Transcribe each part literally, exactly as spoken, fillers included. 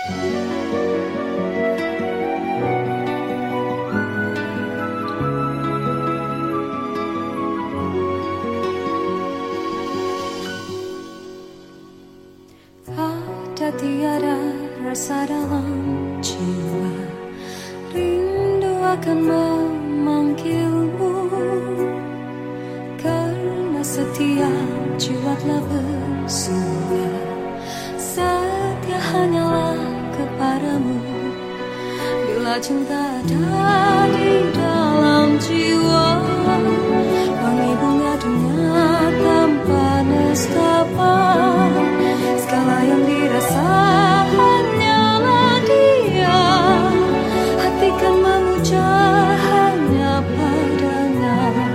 Ada tiada rasa dalam jiwa, rindu akan memanggilmu, karena setiap jiwa telah bersumpah setia hanyalah kepadamu. Bila cinta ada di dalam jiwa, wangi bunga dunia tanpa nestapa, segala yang dirasa hanyalah dia, hati kan memuja hanya padanya.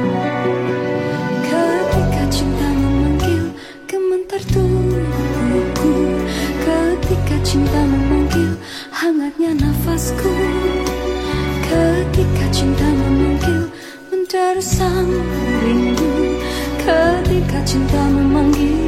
Ketika cinta memanggil, gemetar tubuhku. Ketika cinta memanggil, hangatnya nafasku. Ketika cinta memanggil, menderu sang rindu. Ketika cinta memanggil,